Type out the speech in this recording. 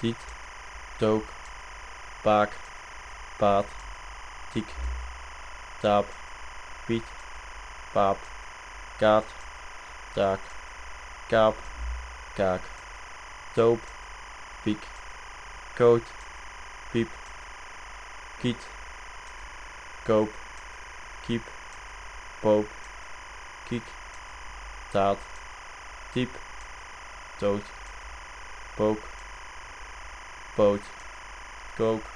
tiet, took, paak, paat, tiek, taap, piet, paap, kaat, taak, kaap, kaak, toop, piek, koot, piep, kiet, koop, kiep, poop, kiek, taat, tiep, toot, pook, poot, kook,